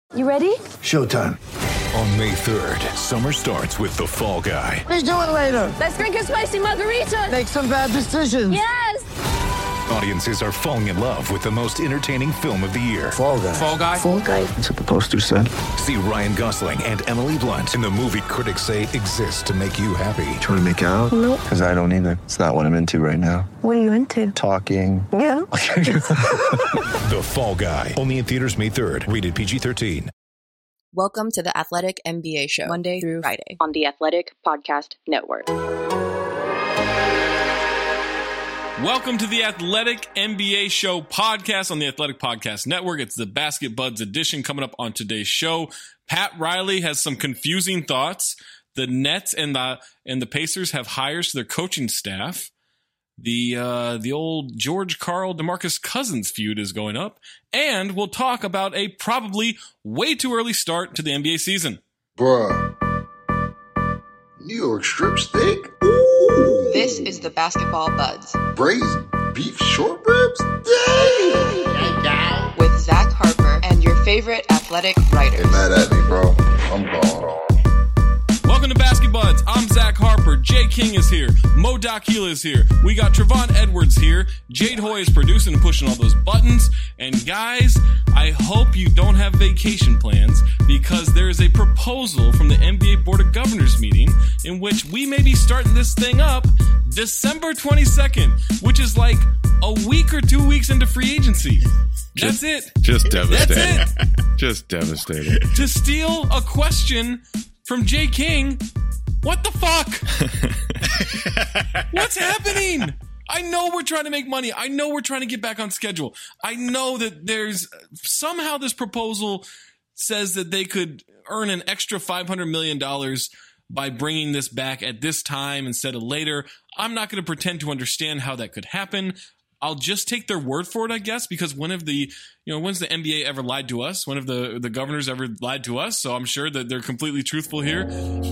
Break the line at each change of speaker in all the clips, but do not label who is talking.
You ready?
Showtime.
On May 3rd, summer starts with The Fall Guy.
Let's do it later.
Let's drink a spicy margarita.
Make some bad decisions.
Yes!
Audiences are falling in love with the most entertaining film of the year.
Fall Guy.
Fall Guy?
Fall guy.
That's what the poster said.
See Ryan Gosling and Emily Blunt in the movie critics say exists to make you happy.
Trying to make it out?
Nope.
Because I don't either. It's not what I'm into right now.
What are you into?
Talking.
Yeah.
The Fall Guy. Only in theaters May 3rd. Rated PG-13.
Welcome to the Athletic MBA Show, Monday through Friday on the Athletic Podcast Network.
Welcome to the Athletic MBA Show podcast on the Athletic Podcast Network. It's the Basket Buds edition coming up on today's show. Pat Riley has some confusing thoughts. The Nets and the Pacers have hires to their coaching staff. The old George Karl DeMarcus Cousins feud is going up, and we'll talk about a probably way too early start to the NBA season.
Bruh. New York strip steak? Ooh.
This is the Basketball Buds
Braised beef short ribs? Dang.
with Zach Harper and your favorite athletic writers.
They mad at me, bro. I'm gone.
Welcome to Basket Buds. I'm Zach Harper. Jay King is here. Mo Dakhila is here. We got Trevon Edwards here. Jade Hoy is producing and pushing all those buttons. And guys, I hope you don't have vacation plans because there is a proposal from the NBA Board of Governors meeting in which we may be starting this thing up December 22nd, which is like a week or 2 weeks into free agency. That's it.
Just devastating.
That's it.
Just devastating.
To steal a question from Jay King, what the fuck? What's happening? I know we're trying to make money. I know we're trying to get back on schedule. I know that there's somehow this proposal says that they could earn an extra $500 million by bringing this back at this time instead of later. I'm not going to pretend to understand how that could happen. I'll just take their word for it, I guess, because when's the NBA ever lied to us? When have the governors ever lied to us? So I'm sure that they're completely truthful here.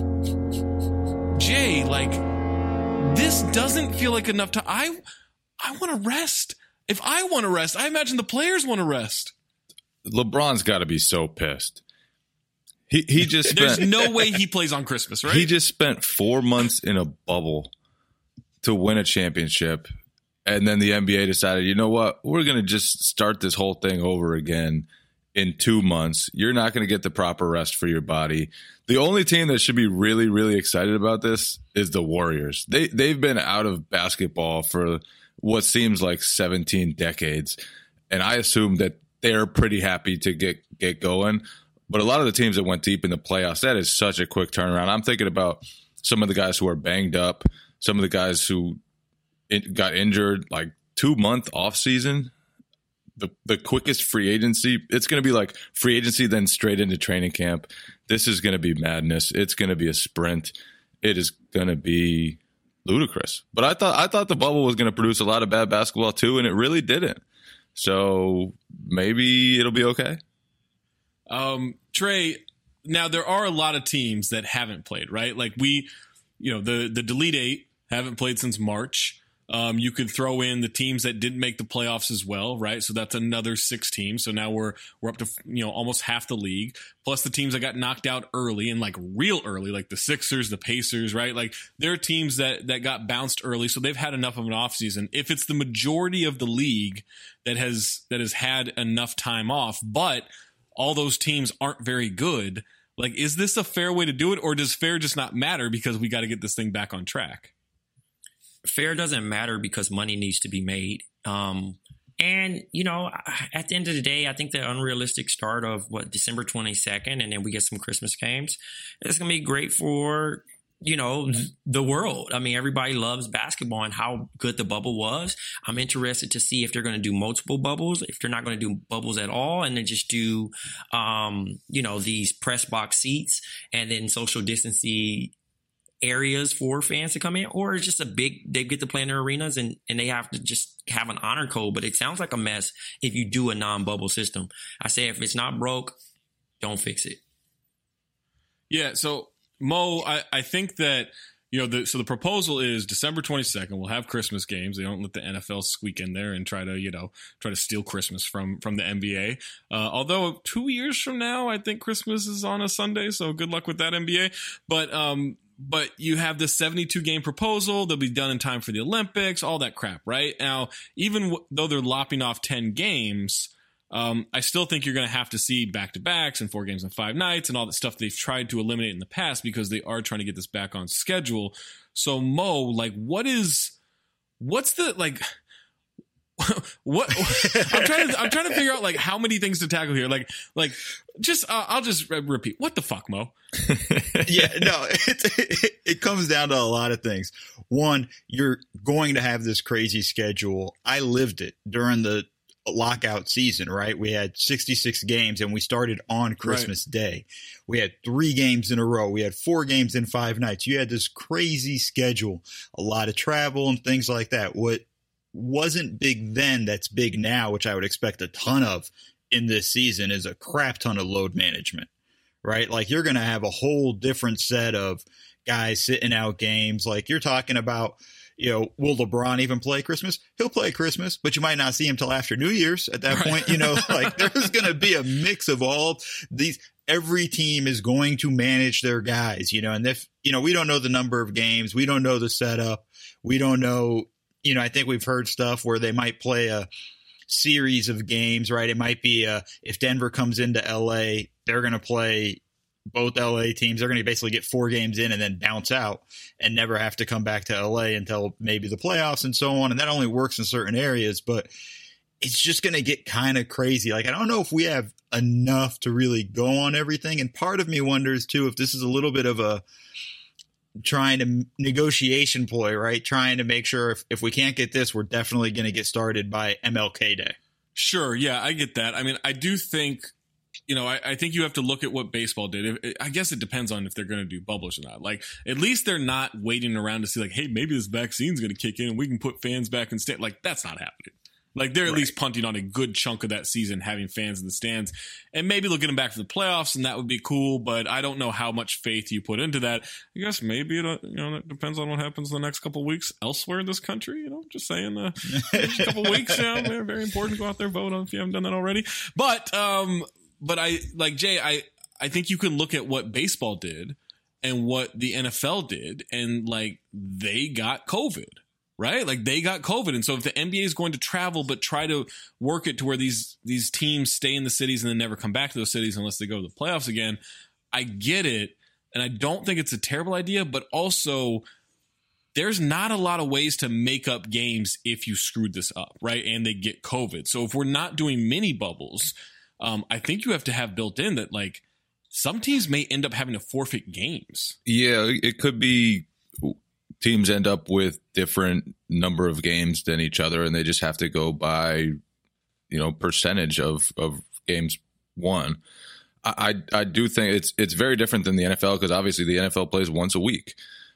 Jay, this doesn't feel like enough time. I want to rest. If I want to rest, I imagine the players want to rest.
LeBron's got to be so pissed. He just
There's no way he plays on Christmas, right?
He just spent 4 months in a bubble to win a championship. And then the NBA decided, you know what? We're going to just start this whole thing over again in 2 months. You're not going to get the proper rest for your body. The only team that should be really, really excited about this is the Warriors. They've been out of basketball for what seems like 17 decades. And I assume that they're pretty happy to get going. But a lot of the teams that went deep in the playoffs, that is such a quick turnaround. I'm thinking about some of the guys who are banged up, some of the guys who got injured, like 2 month off season, the quickest free agency. It's going to be like free agency, then straight into training camp. This is going to be madness. It's going to be a sprint. It is going to be ludicrous. But I thought the bubble was going to produce a lot of bad basketball too, and it really didn't. So maybe it'll be okay.
Trey, now there are a lot of teams that haven't played, right? Like the Delete Eight haven't played since March. You could throw in the teams that didn't make the playoffs as well, right? So that's another 6 teams. So now we're up to almost half the league, plus the teams that got knocked out early and real early, like the Sixers, the Pacers, right? Like there are teams that got bounced early, so they've had enough of an offseason. If it's the majority of the league that has had enough time off, but all those teams aren't very good, is this a fair way to do it, or does fair just not matter because we got to get this thing back on track?
Fair doesn't matter because money needs to be made. And, at the end of the day, I think the unrealistic start of December 22nd, and then we get some Christmas games, it's going to be great for, the world. I mean, everybody loves basketball and how good the bubble was. I'm interested to see if they're going to do multiple bubbles, if they're not going to do bubbles at all, and then just do, these press box seats and then social distancing areas for fans to come in, or it's just they get to play in their arenas and they have to just have an honor code. But it sounds like a mess if you do a non-bubble system. I say if it's not broke, don't fix it.
Yeah, so Mo, I think that So the proposal is December 22nd. We'll have Christmas games. They don't let the NFL squeak in there and try to steal Christmas from the NBA. Although 2 years from now, I think Christmas is on a Sunday. So good luck with that, NBA. But you have this 72 game proposal. They'll be done in time for the Olympics, all that crap, right? Now, even though they're lopping off 10 games, I still think you're going to have to see back-to-backs and 4 games in 5 nights and all that stuff they've tried to eliminate in the past because they are trying to get this back on schedule. So Mo, like, what's the, like, what I'm trying to figure out, like, how many things to tackle here. I'll just repeat. What the fuck, Mo?
Yeah, no, it comes down to a lot of things. One, you're going to have this crazy schedule. I lived it during the lockout season, right? We had 66 games and we started on Christmas Day. We had 3 games in a row. We had 4 games in 5 nights. You had this crazy schedule, a lot of travel and things like that. What wasn't big then that's big now, which I would expect a ton of in this season, is a crap ton of load management, right? Like, you're going to have a whole different set of guys sitting out games. Like, you're talking about, will LeBron even play Christmas? He'll play Christmas, but you might not see him till after New Year's at that point. Like, there's going to be a mix of all these. Every team is going to manage their guys, and if, we don't know the number of games. We don't know the setup. We don't know, I think we've heard stuff where they might play a series of games, right? It might be if Denver comes into LA, they're going to play both LA teams. They're going to basically get 4 games in and then bounce out and never have to come back to LA until maybe the playoffs and so on. And that only works in certain areas, but it's just going to get kind of crazy. Like, I don't know if we have enough to really go on everything. And part of me wonders too, if this is a little bit of a trying to negotiation ploy, right? Trying to make sure if we can't get this, we're definitely going to get started by MLK Day.
Sure. Yeah, I get that. I mean, I do think, I think you have to look at what baseball did. I guess it depends on if they're going to do bubbles or not. Like, at least they're not waiting around to see, like, hey, maybe this vaccine's going to kick in and we can put fans back in stand. Like, that's not happening. Like, they're at least punting on a good chunk of that season, having fans in the stands. And maybe they'll get them back for the playoffs, and that would be cool, but I don't know how much faith you put into that. I guess maybe that depends on what happens in the next couple of weeks elsewhere in this country. Just saying, next couple of weeks, they're very important to go out there, vote on if you haven't done that already. But I, like Jay, I think you can look at what baseball did and what the NFL did, and, like, they got COVID. Right? Like, they got COVID. And so if the NBA is going to travel but try to work it to where these teams stay in the cities and then never come back to those cities unless they go to the playoffs again, I get it. And I don't think it's a terrible idea, but also there's not a lot of ways to make up games if you screwed this up, right? And they get COVID. So if we're not doing mini bubbles, I think you have to have built in that, like, some teams may end up having to forfeit games.
Yeah, it could be teams end up with different number of games than each other, and they just have to go by, percentage of games won. I do think it's very different than the NFL, because obviously the NFL plays once a week.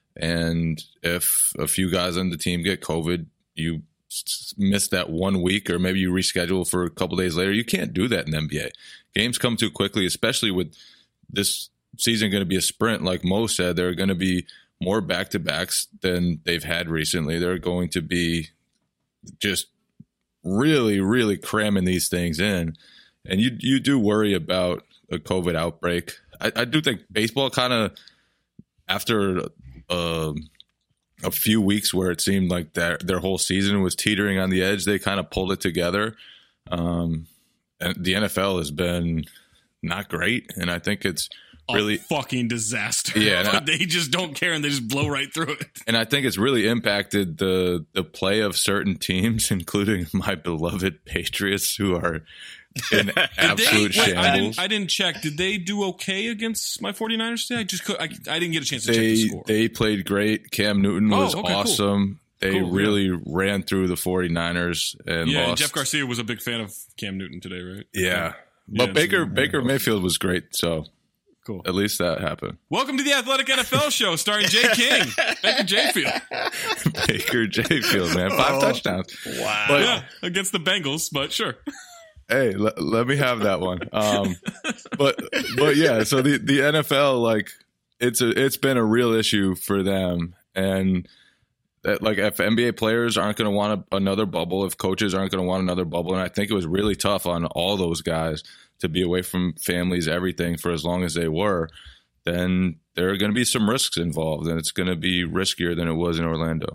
And if a few guys on the team get COVID, you miss that 1 week, or maybe you reschedule for a couple days later. You can't do that in the NBA. Games come too quickly, especially with this season going to be a sprint. Like Mo said, there are going to be more back-to-backs than they've had recently. They're going to be just really, really cramming these things in. And you do worry about a COVID outbreak. I do think baseball kind of, after a few weeks where it seemed like their whole season was teetering on the edge, they kind of pulled it together. And the NFL has been not great, and I think it's really
a fucking disaster.
Yeah,
they just don't care and they just blow right through it.
And I think it's really impacted the play of certain teams, including my beloved Patriots, who are in absolute shambles.
I didn't check. Did they do okay against my 49ers today? I didn't get a chance to check the score.
They played great. Cam Newton was awesome. Cool. They really ran through the 49ers and lost.
And Jeff Garcia was a big fan of Cam Newton today, right?
Yeah. But Baker Mayfield was great, so
cool.
At least that happened.
Welcome to the Athletic NFL Show, starring Jay King, Baker Jayfield.
Baker Jayfield, man, 5 touchdowns.
Wow.
But, yeah, against the Bengals, but sure.
Hey, let me have that one. But yeah, so the NFL, like, it's been a real issue for them, And that, like, if NBA players aren't going to want another bubble, if coaches aren't going to want another bubble, and I think it was really tough on all those guys to be away from families, everything, for as long as they were, then there are going to be some risks involved, and it's going to be riskier than it was in Orlando.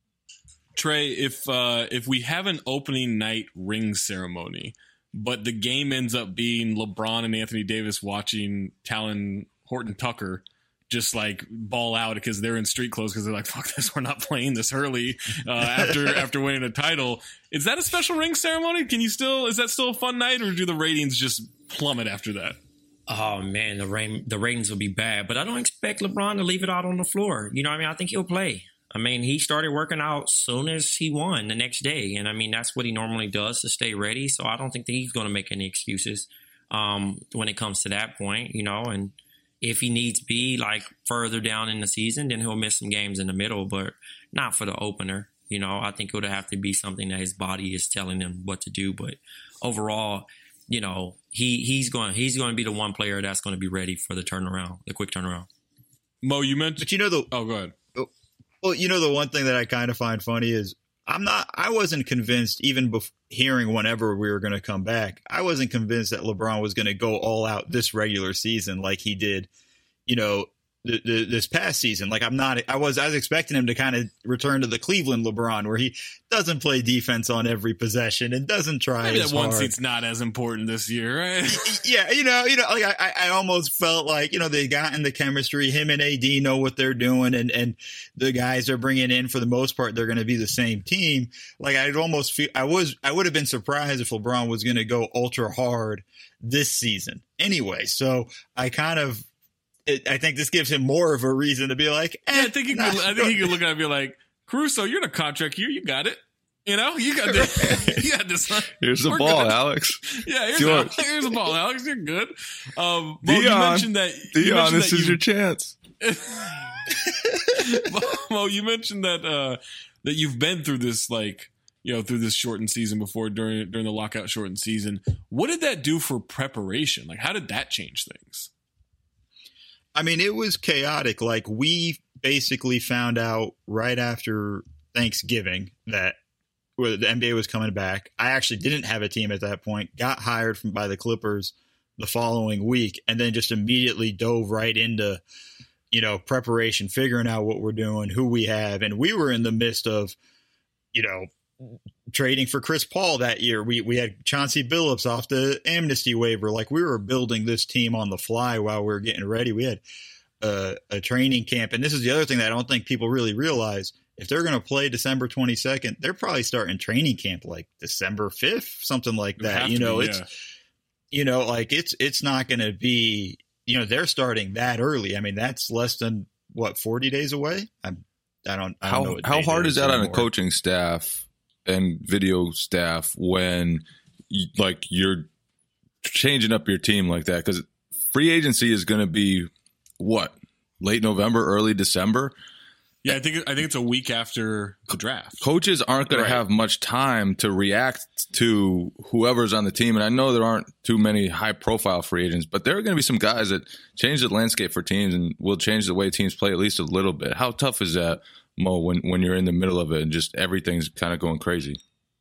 Trey, if we have an opening night ring ceremony, but the game ends up being LeBron and Anthony Davis watching Talon Horton Tucker just like ball out because they're in street clothes because they're like, fuck this, we're not playing this early after winning a title. Is that a special ring ceremony? Is that still a fun night, or do the ratings just plummet after that?
Oh man, the ratings will be bad, but I don't expect LeBron to leave it out on the floor. You know what I mean? I think he'll play. I mean, he started working out soon as he won the next day. And I mean, that's what he normally does to stay ready. So I don't think that he's going to make any excuses when it comes to that point, you know. And if he needs to be like further down in the season, then he'll miss some games in the middle, but not for the opener. You know, I think it would have to be something that his body is telling him what to do. But overall, you know, he's going to be the one player that's going to be ready for the turnaround, the quick turnaround.
Mo, you mentioned,
but
oh, go ahead.
Well, you know, the one thing that I kind of find funny is I wasn't convinced, even hearing whenever we were going to come back, I wasn't convinced that LeBron was going to go all out this regular season like he did, you know, this past season. Like I was expecting him to kind of return to the Cleveland LeBron, where he doesn't play defense on every possession and doesn't try
Maybe
as
that one
hard.
seat's not as important this year, right?
Yeah, you know, like I almost felt like, you know, they got in the chemistry. Him and AD know what they're doing, and the guys they're bringing in, for the most part, they're going to be the same team. Like I'd almost feel I would have been surprised if LeBron was going to go ultra hard this season anyway. So I think this gives him more of a reason to be like,
I think he could look at it and be like, Caruso, you're in a contract year. You got it. You know, you got this. You got this.
Here's the ball, good. Alex.
Yeah, here's the ball, Alex. You're good.
Dion, you mentioned this is your chance.
Mo, you mentioned that you've been through this, like, you know, through this shortened season before, during the lockout shortened season. What did that do for preparation? Like, how did that change things?
I mean, it was chaotic. Like, we basically found out right after Thanksgiving that the NBA was coming back. I actually didn't have a team at that point, got hired by the Clippers the following week, and then just immediately dove right into, you know, preparation, figuring out what we're doing, who we have. And we were in the midst of, you know, trading for Chris Paul that year. We had Chauncey Billups off the amnesty waiver. Like, we were building this team on the fly while we were getting ready. We had a training camp. And this is the other thing that I don't think people really realize. If they're going to play December 22nd, they're probably starting training camp like December 5th, something like that. You know, it's, you know, like it's not going to be, you know, they're starting that early. I mean, that's less than 40 days away. I don't know.
How hard is that on a coaching staff and video staff when you're changing up your team like that? Because free agency is going to be late November, early December.
Yeah, I think it's a week after the draft.
Coaches aren't going to have much time to react to whoever's on the team. And I know there aren't too many high-profile free agents, but there are going to be some guys that change the landscape for teams and will change the way teams play at least a little bit. How tough is that, Mo, when you're in the middle of it and just everything's kind of going crazy?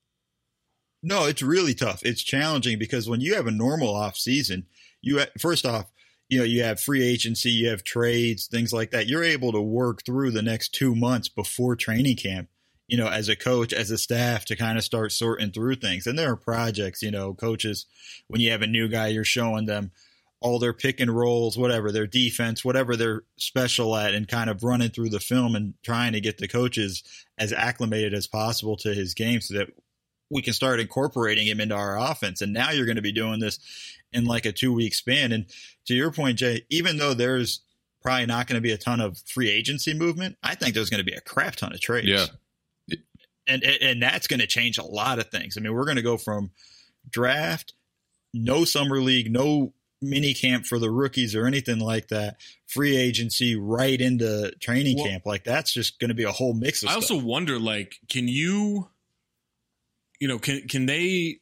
No, it's really tough. It's challenging because when you have a normal off season, first off, you know, you have free agency, you have trades, things like that. You're able to work through the next 2 months before training camp, you know, as a coach, as a staff, to kind of start sorting through things. And there are projects, you know, coaches, when you have a new guy, you're showing them all their pick and rolls, whatever, their defense, whatever they're special at, and kind of running through the film and trying to get the coaches as acclimated as possible to his game so that we can start incorporating him into our offense. And now you're going to be doing this in like a 2-week span. And to your point, Jay, even though there's probably not going to be a ton of free agency movement, I think there's going to be a crap ton of trades.
Yeah.
And that's going to change a lot of things. I mean, we're going to go from draft, no summer league, no mini camp for the rookies or anything like that, free agency right into training camp. Like, that's just going to be a whole mix of stuff.
I also wonder, like, can they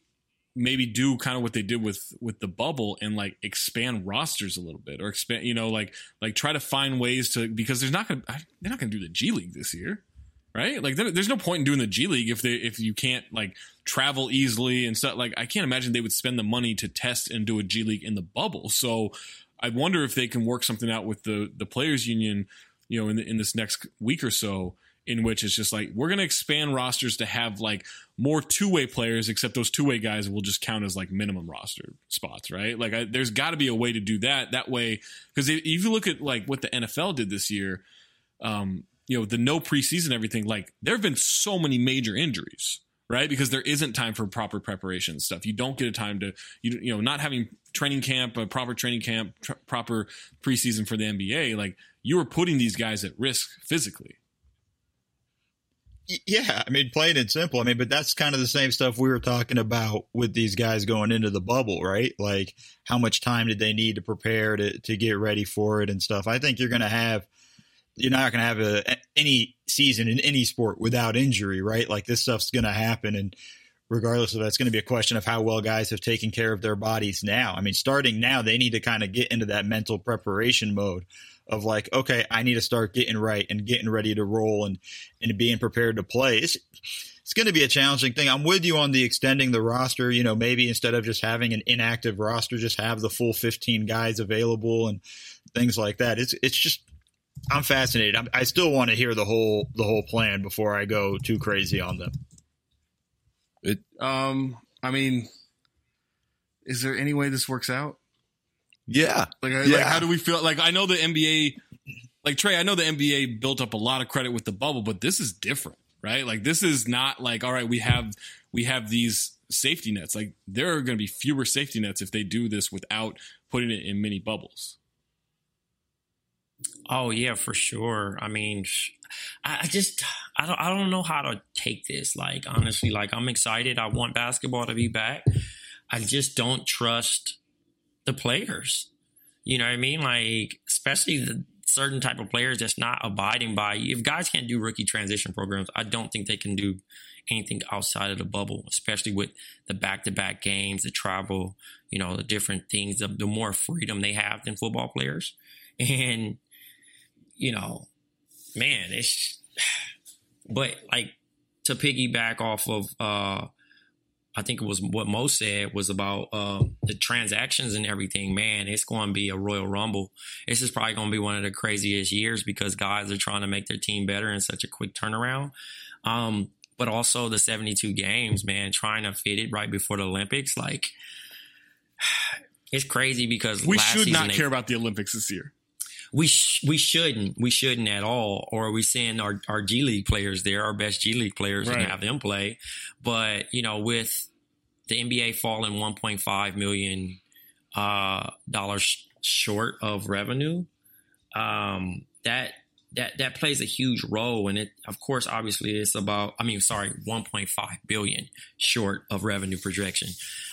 maybe do kind of what they did with the bubble and like expand rosters a little bit, or expand, like try to find ways to, because they're not going to do the G League this year, right? Like there's no point in doing the G League if you can't like travel easily and stuff. Like I can't imagine they would spend the money to test and do a G League in the bubble. So I wonder if they can work something out with the players union, in this next week or so, in which it's just like, we're going to expand rosters to have like more two-way players, except those two-way guys will just count as like minimum roster spots, right? Like there's got to be a way to do that way. Because if you look at like what the NFL did this year, the no preseason, everything, like there have been so many major injuries, right? Because there isn't time for proper preparation and stuff. You don't get a time to, not having training camp, a proper training camp, proper preseason for the NBA. Like you are putting these guys at risk physically.
Yeah, I mean, plain and simple. I mean, but that's kind of the same stuff we were talking about with these guys going into the bubble, right? Like, how much time did they need to prepare to get ready for it and stuff? I think you're not going to have any season in any sport without injury, right? Like, this stuff's going to happen, and regardless of that, it's going to be a question of how well guys have taken care of their bodies now. I mean, starting now, they need to kind of get into that mental preparation mode of like, okay, I need to start getting right and getting ready to roll and being prepared to play. It's going to be a challenging thing. I'm with you on the extending the roster, maybe instead of just having an inactive roster, just have the full 15 guys available and things like that. It's just, I'm fascinated. I still want to hear the whole plan before I go too crazy on them.
I mean, is there any way this works out?
Yeah.
Like, how do we feel? Like, I know the NBA, like Trey, I know the NBA built up a lot of credit with the bubble, but this is different, right? Like, this is not like, all right, we have these safety nets. Like, there are going to be fewer safety nets if they do this without putting it in mini bubbles.
Oh yeah, for sure. I mean, I don't know how to take this. Like, honestly, like I'm excited. I want basketball to be back. I just don't trust the players. You know what I mean? Like, especially the certain type of players that's not abiding by. If guys can't do rookie transition programs, I don't think they can do anything outside of the bubble, especially with the back-to-back games, the travel, the different things, the more freedom they have than football players. And, man, but like to piggyback off of, I think it was what Mo said was about the transactions and everything. Man, it's going to be a Royal Rumble. This is probably going to be one of the craziest years because guys are trying to make their team better in such a quick turnaround. But also the 72 games, man, trying to fit it right before the Olympics. Like, it's crazy because
we should not care about the Olympics this year.
We shouldn't at all. Or are we seeing our G League players there, our best G League players, and have them play? But with the NBA falling $1.5 million short of revenue, that plays a huge role. And it, of course, obviously, it's about 1.5 billion short of revenue projection.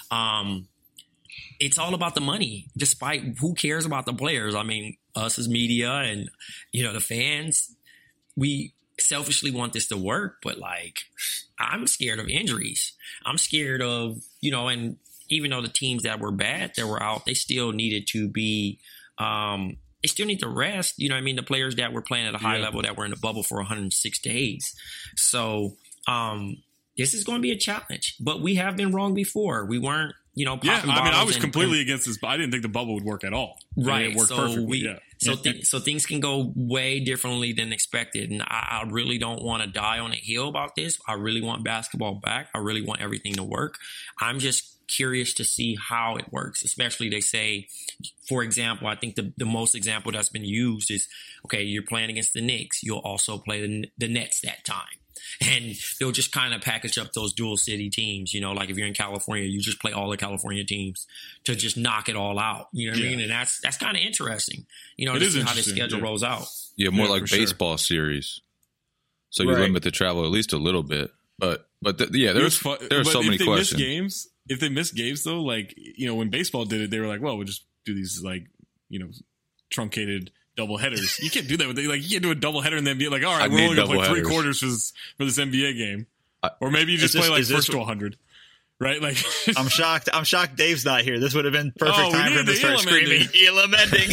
It's all about the money, despite who cares about the players. I mean, us as media and, the fans, we selfishly want this to work, but like, I'm scared of injuries. I'm scared of, and even though the teams that were bad, that were out, they still needed to be, they still need to rest. The players that were playing at a high level that were in the bubble for 106 days. So, this is going to be a challenge, but we have been wrong before. We weren't,
I was completely against this, but I didn't think the bubble would work at all.
Right.
It worked perfectly.
So things can go way differently than expected. And I really don't want to die on a hill about this. I really want basketball back. I really want everything to work. I'm just curious to see how it works, especially they say, for example, I think the most example that's been used is, okay, you're playing against the Knicks. You'll also play the Nets that time. And they'll just kind of package up those dual city teams, like if you're in California, you just play all the California teams to just knock it all out. You know what I mean? And that's kind of interesting, to see how the schedule rolls out.
Yeah, more like baseball series. So you limit the travel at least a little bit. But there are so many questions.
If they miss games, though, like, when baseball did it, they were like, well, we'll just do these, like, truncated double headers. You can't do that. You can't do a double header and then be like, all right, we're only going to play 3 quarters for this NBA game. Or maybe you just play first to 100. right? Like,
I'm shocked. Dave's not here. This would have been perfect time for him to start
Elam ending.
screaming Elam ending.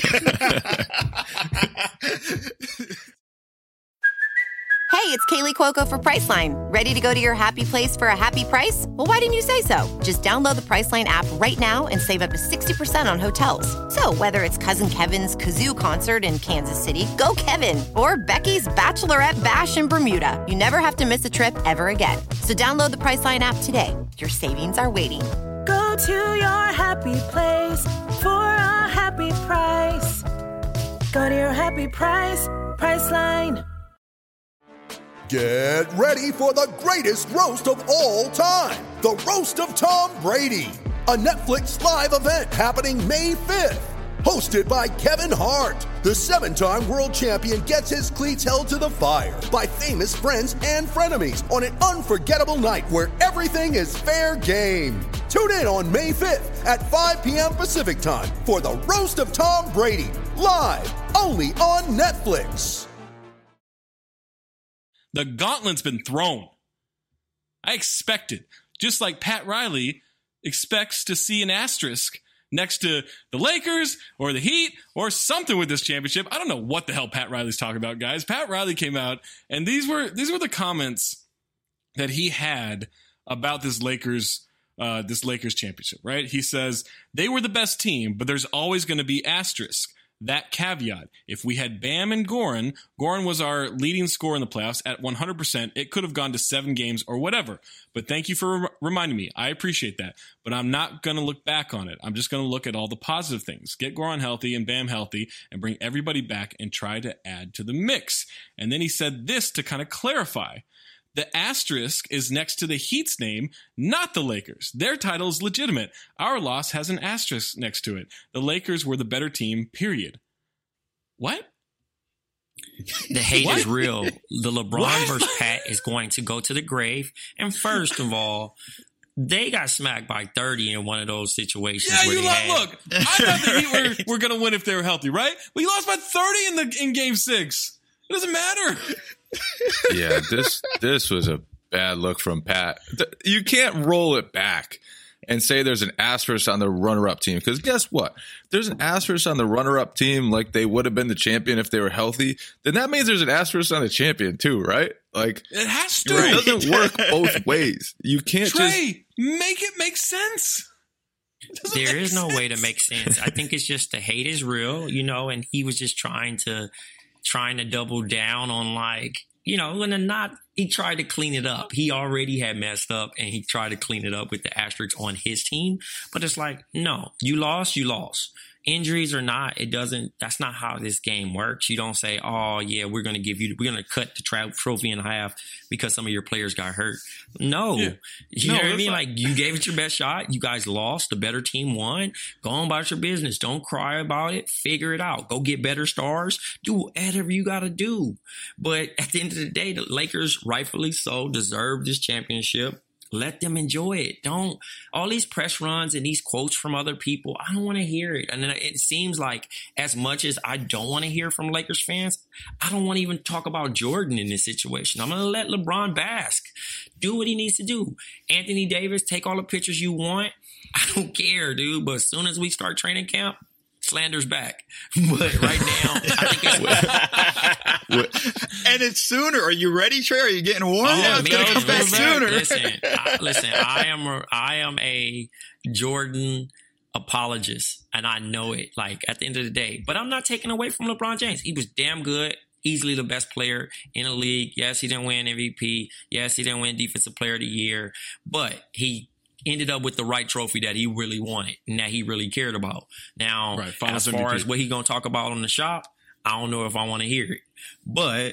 Hey, it's Kaylee Cuoco for Priceline. Ready to go to your happy place for a happy price? Well, why didn't you say so? Just download the Priceline app right now and save up to 60% on hotels. So whether it's Cousin Kevin's Kazoo Concert in Kansas City, go Kevin, or Becky's Bachelorette Bash in Bermuda, you never have to miss a trip ever again. So download the Priceline app today. Your savings are waiting.
Go to your happy place for a happy price. Go to your happy price, Priceline.
Get ready for the greatest roast of all time, the Roast of Tom Brady, a Netflix live event happening May 5th. Hosted by Kevin Hart, the 7-time world champion gets his cleats held to the fire by famous friends and frenemies on an unforgettable night where everything is fair game. Tune in on May 5th at 5 p.m. Pacific time for the Roast of Tom Brady, live only on Netflix.
The gauntlet's been thrown. I expected, just like Pat Riley expects to see an asterisk next to the Lakers or the Heat or something with this championship. I don't know what the hell Pat Riley's talking about, guys. Pat Riley came out, and these were the comments that he had about this Lakers championship, right? He says, they were the best team, but there's always going to be asterisk. That caveat, if we had Bam and Goran was our leading scorer in the playoffs at 100%, it could have gone to 7 games or whatever. But thank you for reminding me. I appreciate that. But I'm not going to look back on it. I'm just going to look at all the positive things. Get Goran healthy and Bam healthy and bring everybody back and try to add to the mix. And then he said this to kind of clarify. The asterisk is next to the Heat's name, not the Lakers. Their title is legitimate. Our loss has an asterisk next to it. The Lakers were the better team, period. What?
The hate is real. The LeBron versus Pat is going to go to the grave. And first of all, they got smacked by 30 in one of those situations.
Yeah, look. I thought the Heat were going to win if they were healthy, right? But you lost by 30 in Game 6. It doesn't matter.
Yeah, this was a bad look from Pat. You can't roll it back and say there's an asterisk on the runner-up team, because guess what? If there's an asterisk on the runner-up team like they would have been the champion if they were healthy, then that means there's an asterisk on the champion too, right? Like,
it has to.
It doesn't work both ways. You can't
make it make sense.
There is no way to make sense. I think it's just the hate is real, and he was just trying to double down on he tried to clean it up. He already had messed up and he tried to clean it up with the asterisks on his team. But it's like, no, you lost. Injuries or not, that's not how this game works. You don't say, oh yeah, we're going to cut the trophy in half because some of your players got hurt. No, You know what I mean? Like, you gave it your best shot. You guys lost. The better team won. Go on about your business. Don't cry about it. Figure it out. Go get better stars. Do whatever you got to do. But at the end of the day, the Lakers rightfully so deserve this championship. Let them enjoy it. Don't all these press runs and these quotes from other people. I don't want to hear it. And then it seems like as much as I don't want to hear from Lakers fans, I don't want to even talk about Jordan in this situation. I'm going to let LeBron bask. Do what he needs to do. Anthony Davis, take all the pictures you want. I don't care, dude. But as soon as we start training camp, slander's back. But right now, I think it's
and it's sooner. Are you ready, Trey? Are you getting warm? It's going to come back sooner.
Listen. I am a Jordan apologist, and I know it. Like, at the end of the day, but I'm not taking away from LeBron James. He was damn good. Easily the best player in the league. Yes, he didn't win MVP. Yes, he didn't win Defensive Player of the Year. But he ended up with the right trophy that he really wanted and that he really cared about. Now, as far as what he's going to talk about on the shop, I don't know if I want to hear it. But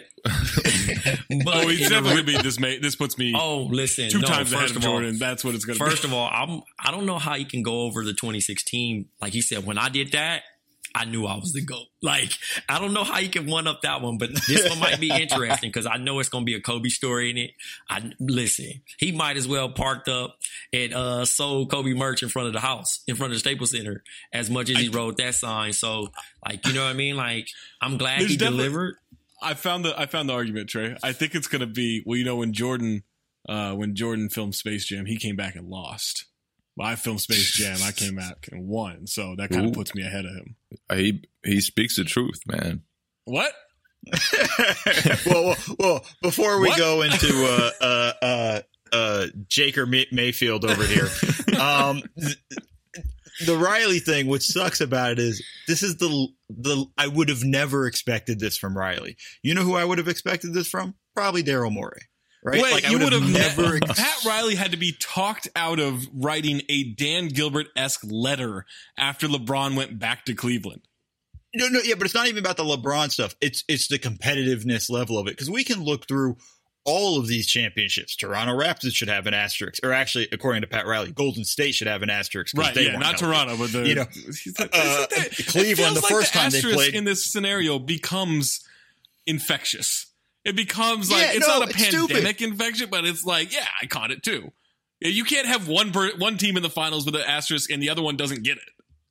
he's definitely going to be this puts me 2 times ahead of Jordan. That's what it's going to be.
First of all, I don't know how you can go over the 2016. Like he said, when I did that, I knew I was the GOAT. Like, I don't know how you can one up that one, but this one might be interesting because I know it's going to be a Kobe story in it. Listen, he might as well parked up and sold Kobe merch in front of the house, in front of the Staples Center, as much as he wrote that sign. So, like, you know what I mean? Like, I'm glad he delivered.
I found the argument, Trey. I think it's going to be, when Jordan when Jordan filmed Space Jam, he came back and lost. Well, I filmed Space Jam, I came back and won, so that kind of puts me ahead of him.
He speaks the truth, man.
What?
well, before we go into Jaker Mayfield over here, the Riley thing, what sucks about it is this is the I would have never expected this from Riley. You know who I would have expected this from? Probably Daryl Morey. Right?
Wait,
like,
you would have never. Pat Riley had to be talked out of writing a Dan Gilbert-esque letter after LeBron went back to Cleveland.
No, yeah, but it's not even about the LeBron stuff. It's the competitiveness level of it, because we can look through all of these championships. Toronto Raptors should have an asterisk, or actually, according to Pat Riley, Golden State should have an asterisk.
Right? Yeah, not Toronto, but the
Cleveland. The first time they played
in this scenario becomes infectious. It becomes like it's not a pandemic infection, but it's like, yeah, I caught it too. You can't have one team in the finals with an asterisk and the other one doesn't get it.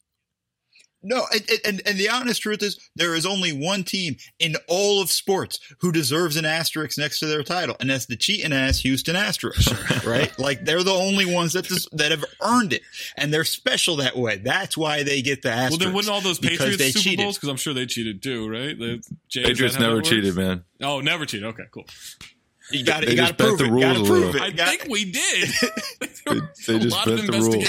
No, and the honest truth is there is only one team in all of sports who deserves an asterisk next to their title, and that's the cheating ass Houston Astros, right? Like, they're the only ones that have earned it, and they're special that way. That's why they get the asterisk.
Well, then wouldn't all those Patriots Super Bowls? Because I'm sure they cheated too, right?
Patriots never cheated, man.
Oh, never cheated. Okay, cool.
You got to prove it.
I think we did.
they just bent the rules.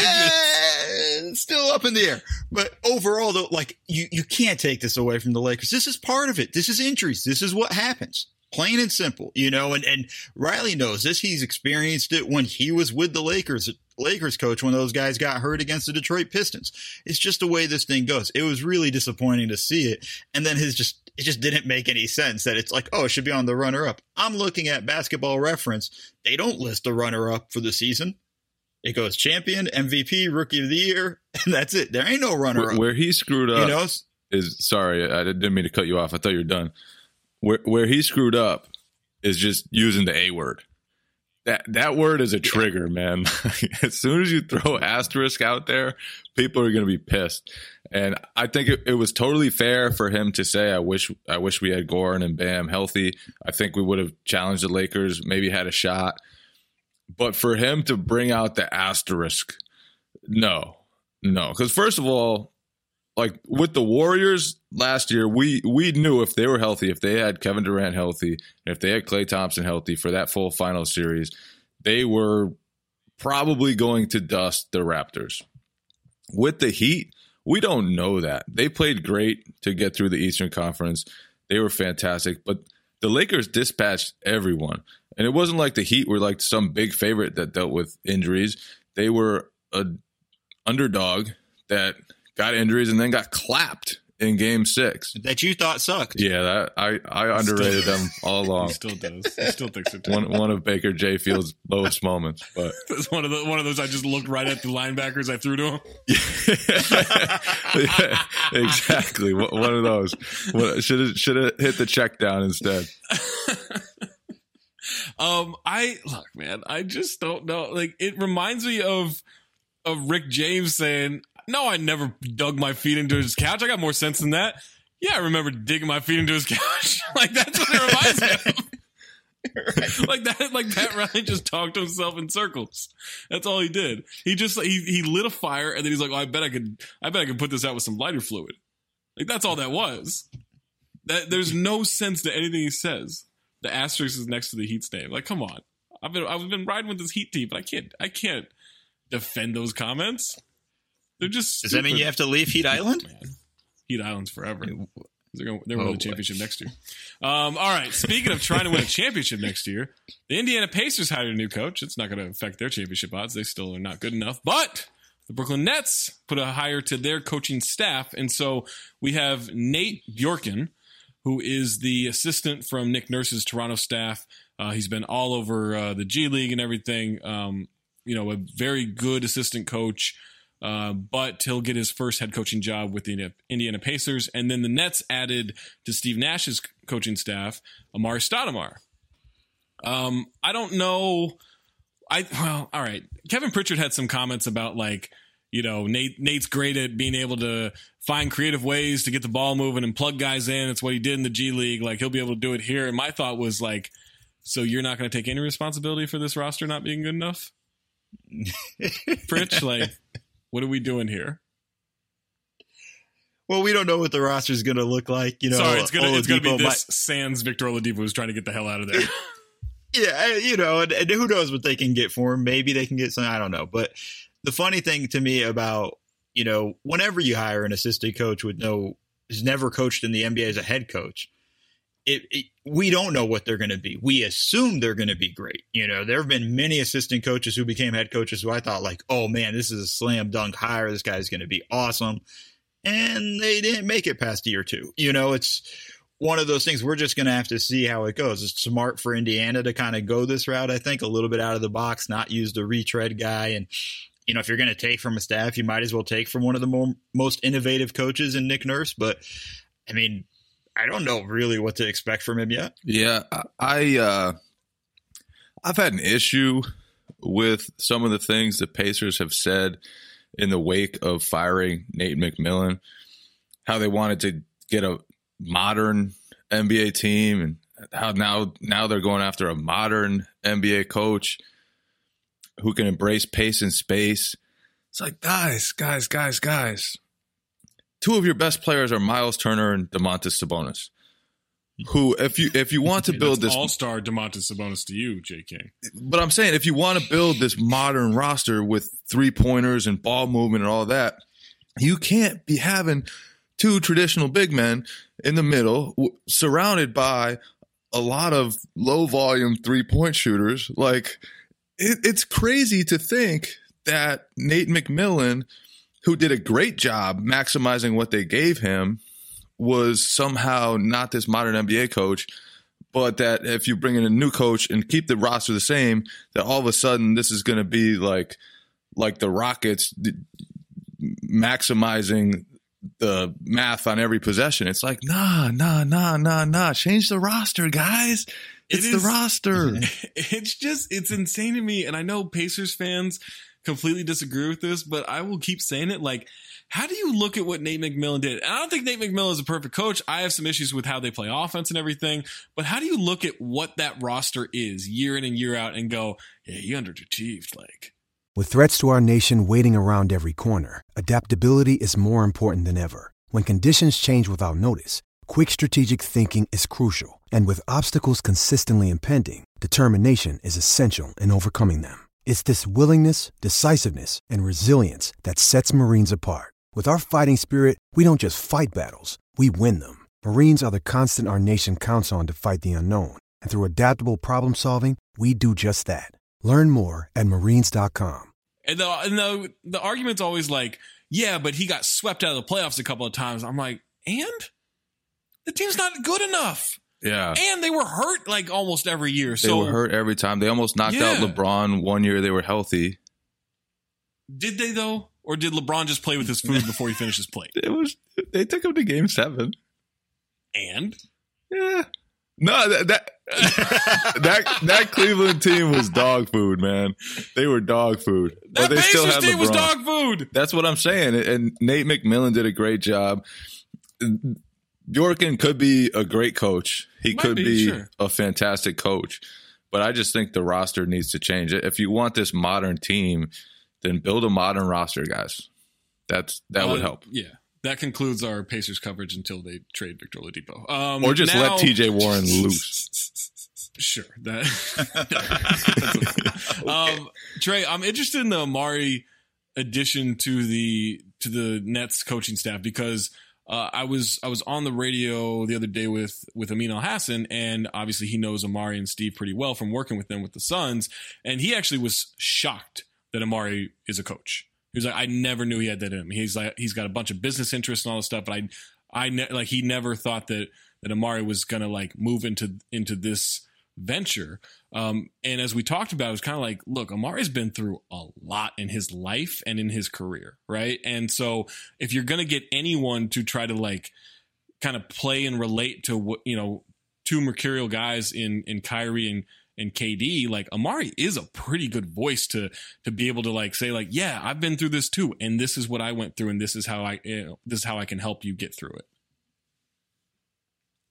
It's still up in the air. But overall, though, like, you can't take this away from the Lakers. This is part of it. This is injuries. This is what happens. Plain and simple, and Riley knows this. He's experienced it when he was with the Lakers coach when those guys got hurt against the Detroit Pistons. It's just the way this thing goes. It was really disappointing to see it. And then it just didn't make any sense that it's like, oh, it should be on the runner-up. I'm looking at Basketball Reference. They don't list the runner-up for the season. It goes champion, MVP, rookie of the year, and that's it. There ain't no runner-up.
Where he screwed up is, sorry, I didn't mean to cut you off. I thought you were done. Where he screwed up is just using the A word. That word is a trigger, man. As soon as you throw asterisk out there, people are going to be pissed. And I think it was totally fair for him to say, I wish we had Goran and Bam healthy. I think we would have challenged the Lakers, maybe had a shot. But for him to bring out the asterisk, no. Because first of all, like with the Warriors last year, we knew if they were healthy, if they had Kevin Durant healthy, and if they had Klay Thompson healthy for that full final series, they were probably going to dust the Raptors. With the Heat, we don't know that. They played great to get through the Eastern Conference. They were fantastic, but the Lakers dispatched everyone. And it wasn't like the Heat were like some big favorite that dealt with injuries. They were an underdog that got injuries and then got clapped in Game 6.
That you thought sucked.
Yeah, I underrated them all along.
He still does. He still thinks it too.
One of Baker J. Field's lowest moments. But
it's one of those I just looked right at the linebackers I threw to him.
Yeah, exactly. One of those. Should have hit the check down instead.
Look, man, I just don't know. Like, it reminds me of Rick James saying, "No, I never dug my feet into his couch. I got more sense than that." Yeah, I remember digging my feet into his couch. Like, that's what it reminds me of. Right. Like that, like Pat Riley just talked to himself in circles. That's all he did. He just he lit a fire and then he's like, "Oh, I bet I could put this out with some lighter fluid." Like, that's all that was. There's no sense to anything he says. The asterisk is next to the Heat's name. Like, come on. I've been riding with this Heat team, but I can't defend those comments. They're just stupid.
Does that mean you have to leave Heat Island?
Man. Heat Island's forever. They're going to win the championship next year. All right. Speaking of trying to win a championship next year, the Indiana Pacers hired a new coach. It's not going to affect their championship odds. They still are not good enough. But the Brooklyn Nets put a hire to their coaching staff. And so we have Nate Bjorken, who is the assistant from Nick Nurse's Toronto staff. He's been all over the G League and everything. A very good assistant coach. But he'll get his first head coaching job with the Indiana Pacers. And then the Nets added to Steve Nash's coaching staff, Amari Stoudemire. I don't know. All right. Kevin Pritchard had some comments about, like, Nate's great at being able to find creative ways to get the ball moving and plug guys in. It's what he did in the G League. Like, he'll be able to do it here. And my thought was, like, So you're not going to take any responsibility for this roster not being good enough? Pritch, like, what are we doing here?
Well, we don't know what the roster is going to look like. You know,
sorry, it's going to be this sans Victor Oladipo who's trying to get the hell out of there.
Yeah, you know, and who knows what they can get for him. Maybe they can get some, I don't know. But the funny thing to me about, you know, whenever you hire an assistant coach who's never coached in the NBA as a head coach, we don't know what they're going to be. We assume they're going to be great. You know, there have been many assistant coaches who became head coaches who I thought like, oh man, this is a slam dunk hire. This guy's going to be awesome. And they didn't make it past year two. You know, it's one of those things. We're just going to have to see how it goes. It's smart for Indiana to kind of go this route, I think, a little bit out of the box, not use the retread guy. And, you know, if you're going to take from a staff, you might as well take from one of the most innovative coaches in Nick Nurse. But, I mean, I don't know really what to expect from him yet.
Yeah, I've had an issue with some of the things the Pacers have said in the wake of firing Nate McMillan, how they wanted to get a modern NBA team and how now they're going after a modern NBA coach who can embrace pace and space. It's like, guys. Two of your best players are Miles Turner and Domantas Sabonis, who, if you want to build this
all-star Domantas Sabonis to you, JK.
But I'm saying, if you want to build this modern roster with 3-pointers and ball movement and all that, you can't be having two traditional big men in the middle surrounded by a lot of low-volume 3-point shooters. Like, it's crazy to think that Nate McMillan, who did a great job maximizing what they gave him, was somehow not this modern NBA coach, but that if you bring in a new coach and keep the roster the same, that all of a sudden this is going to be like the Rockets maximizing the math on every possession. It's like, nah. Change the roster, guys. It's the roster.
It's insane to me. And I know Pacers fans completely disagree with this, but I will keep saying it. Like, how do you look at what Nate McMillan did? And I don't think Nate McMillan is a perfect coach. I have some issues with how they play offense and everything. But how do you look at what that roster is year in and year out and go, yeah, you underachieved, like.
With threats to our nation waiting around every corner, adaptability is more important than ever. When conditions change without notice, quick strategic thinking is crucial. And with obstacles consistently impending, determination is essential in overcoming them. It's this willingness, decisiveness, and resilience that sets Marines apart. With our fighting spirit, we don't just fight battles, we win them. Marines are the constant our nation counts on to fight the unknown. And through adaptable problem solving, we do just that. Learn more at Marines.com.
And the argument's always like, yeah, but he got swept out of the playoffs a couple of times. I'm like, and? The team's not good enough.
Yeah.
And they were hurt like almost every year.
They were hurt every time. They almost knocked out LeBron one year they were healthy.
Did they, though? Or did LeBron just play with his food before he finished his plate?
They took him to Game 7.
And?
Yeah. No, that Cleveland team was dog food, man. They were dog food.
That
they still had
team
LeBron.
was dog food.
That's what I'm saying. And Nate McMillan did a great job. Bjorken could be a great coach. He could be a fantastic coach. But I just think the roster needs to change. If you want this modern team, then build a modern roster, guys. That would help.
Yeah. That concludes our Pacers coverage until they trade Victor Oladipo.
Or just let TJ Warren loose.
Sure. Trey, I'm interested in the Amari addition to the Nets coaching staff because I was on the radio the other day with Amin Elhassan, and obviously he knows Amari and Steve pretty well from working with them with the Suns, and he actually was shocked that Amari is a coach. He was like, I never knew he had that in him. He's like, he's got a bunch of business interests and all this stuff, but he never thought that Amari was gonna like move into this venture. And as we talked about, it was kind of like, look, Amari's been through a lot in his life and in his career, right? And so if you're gonna get anyone to try to like kind of play and relate to what, you know, two mercurial guys in Kyrie and KD, like Amari is a pretty good voice to be able to like say like, yeah, I've been through this too, and this is what I went through, and this is how I can help you get through it.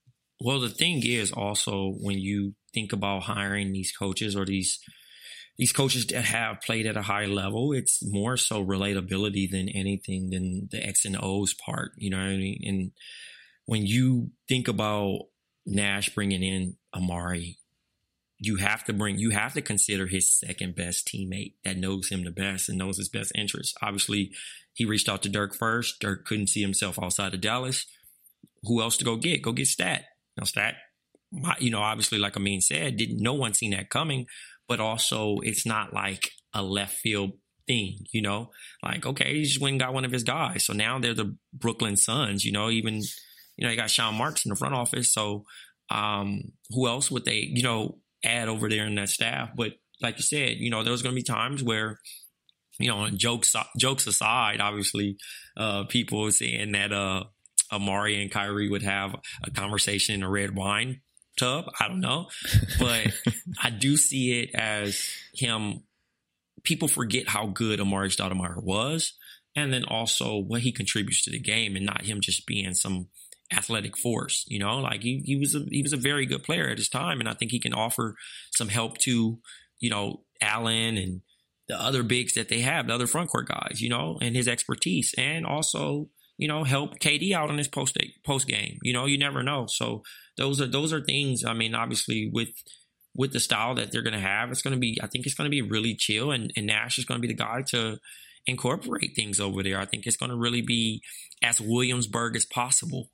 Well, the thing is also when you think about hiring these coaches or these coaches that have played at a high level, it's more so relatability than anything than the X and O's part. You know what I mean? And when you think about Nash bringing in Amari, you have to consider his second best teammate that knows him the best and knows his best interests. Obviously, he reached out to Dirk first. Dirk couldn't see himself outside of Dallas. Who else to go get? Go get Stat. Now, Stat, obviously, like Amin said, no one seen that coming, but also it's not like a left field thing, like, okay, he just went and got one of his guys. So now they're the Brooklyn Suns, even, they got Sean Marks in the front office. So who else would they, add over there in that staff? But like you said, there's going to be times where, jokes aside, obviously, people saying that Amari and Kyrie would have a conversation in a red wine tub. I don't know. But I do see it as him. People forget how good Amari Stoudemire was, and then also what he contributes to the game, and not him just being some athletic force. Like he was a very good player at his time, and I think he can offer some help to Allen and the other bigs that they have, the other front court guys, and his expertise, and also help KD out on his post game. You never know. So those are things. I mean, obviously with the style that they're going to have, I think it's going to be really chill, and Nash is going to be the guy to incorporate things over there. I think it's going to really be as Williamsburg as possible.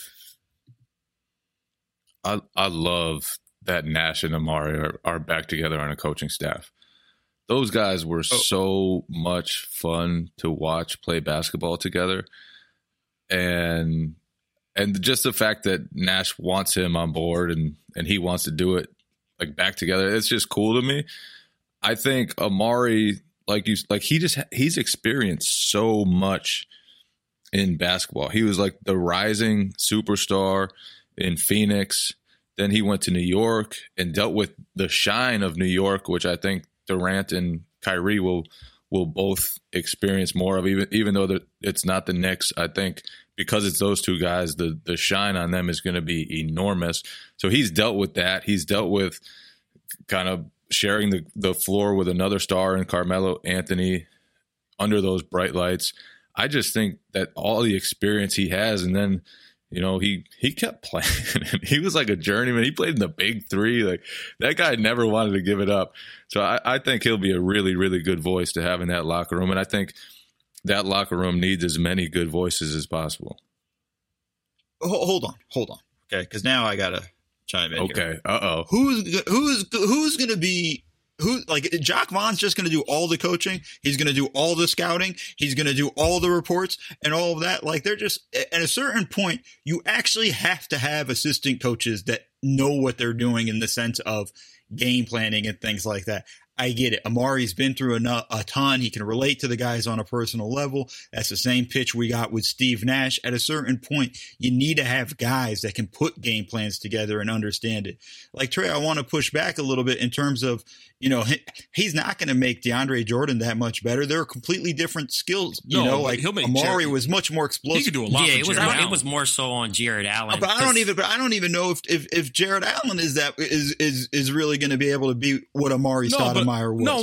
I love that Nash and Amari are back together on a coaching staff. Those guys were so much fun to watch play basketball together. And just the fact that Nash wants him on board and he wants to do it like back together, it's just cool to me. I think Amari, he's experienced so much in basketball. He was like the rising superstar in Phoenix. Then he went to New York and dealt with the shine of New York, which I think Durant and Kyrie will both experience more of, even though it's not the Knicks. I think because it's those two guys, the shine on them is going to be enormous. So he's dealt with that. He's dealt with kind of sharing the floor with another star in Carmelo Anthony under those bright lights. I just think that all the experience he has, and then he kept playing. He was like a journeyman. He played in the big three. Like that guy never wanted to give it up. So I think he'll be a really, really good voice to have in that locker room. And I think that locker room needs as many good voices as possible.
Hold on. Okay, because now I gotta chime in.
Okay.
Here.
Uh-oh.
Who's gonna be? Jacque Vaughn's just going to do all the coaching. He's going to do all the scouting. He's going to do all the reports and all of that. Like, they're just, at a certain point, you actually have to have assistant coaches that know what they're doing in the sense of game planning and things like that. I get it. Amari's been through a ton. He can relate to the guys on a personal level. That's the same pitch we got with Steve Nash. At a certain point, you need to have guys that can put game plans together and understand it. Like Trey, I want to push back a little bit in terms of, he's not going to make DeAndre Jordan that much better. They're completely different skills. Amari was much more explosive.
He could do a lot.
Yeah, it was more so on Jared Allen.
But I don't even know if Jared Allen is really going to be able to be what Amari Stoudemire was.
No,